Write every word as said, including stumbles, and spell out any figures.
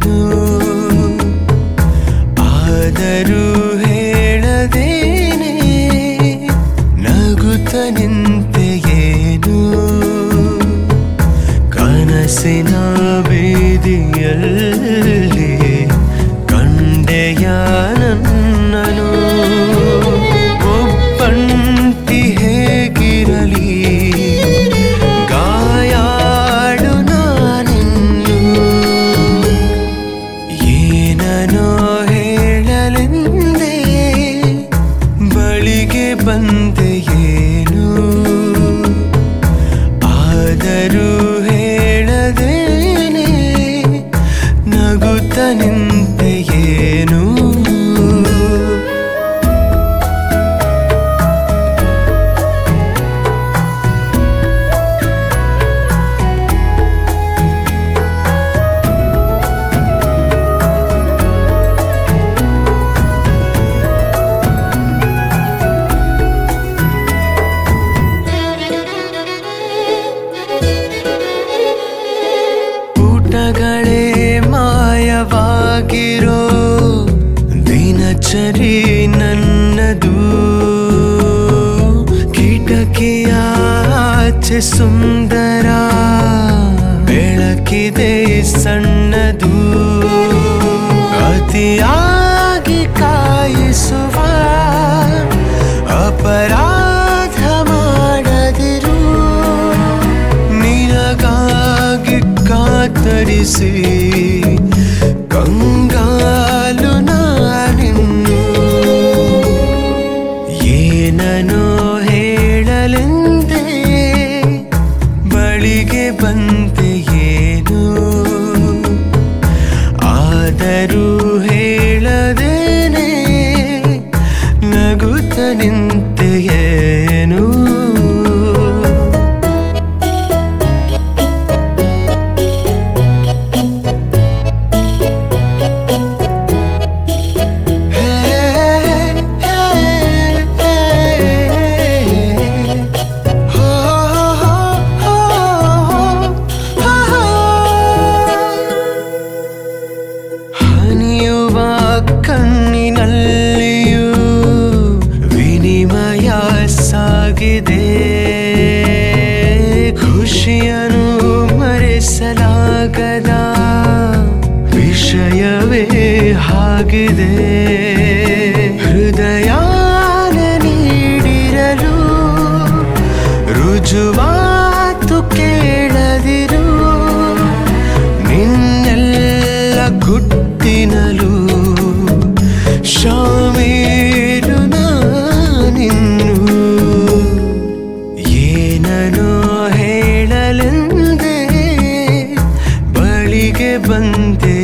ಏನು ಆದರೂ ಹೇಳದೇನೆ ನಗುತ್ತ ನಿಂತೆಯೇನು ಕನಸಿನ ಬೀದಿಯಲ್ಲಿ ಕಂಡೆಯ ನನ್ನನು ಒಬ್ಬಂಟಿ ಹೇಗಿರಲಿ ಗಾಯಾಳು ನಾನಿನ್ನು ಏನನೋ ಹೇಳಲೆಂದೇ ಬಳಿಗೆ ಬಂದೆಯೇನು ಆದರೂ ಹೇಳದೇನೆ ನಗುತ್ತ ನಿಂತೆಯೇನು ಪುಟಗಳೇ ಮಾಯವಾಗಿರೋ ದಿನಚರಿ ನನ್ನದು ಕಿಟಕಿಯ ಆಚೆ ಸುಂದರ ಬೆಳಕಿದೆ ಸಣ್ಣದು ಅತಿಯಾಗಿ ಕಾಯಿಸುವ ಅಪರಾಧ ಮಾಡದಿರು ನಿನಗಾಗಿ ಕಾತರಿಸಿ ಕಂಗಾಲು ನಾನಿನ್ನು ಏನನೋ ಹೇಳಲೆಂದೇ ಬಳಿಗೆ ಬಂದೆಯೇನು ಆದರೂ ಹೇಳದೇನೆ ನಗುತ್ತ ನಿಂತೆಯೇನು ಹನಿಯುವ ಕಣ್ಣಿನಲ್ಲಿಯೂ ವಿನಿಮಯ ಸಾಗಿದೆ ಖುಷಿಯನ್ನು ಮರೆಸಲಾಗದ ವಿಷಯವೇ ಆಗಿದೆ ಹೃದಯಾನ ನೀಡಿರಲು ರುಜುವಾತು ಕೇಳದಿರು ನಿನ್ನೆಲ್ಲ ಗುಟ್ಟಿನಲು ಶಾಮೀಲು ನಾನಿನ್ನು ಏನನೋ ಹೇಳಲೆಂದೇ ಬಳಿಗೆ ಬಂದೆ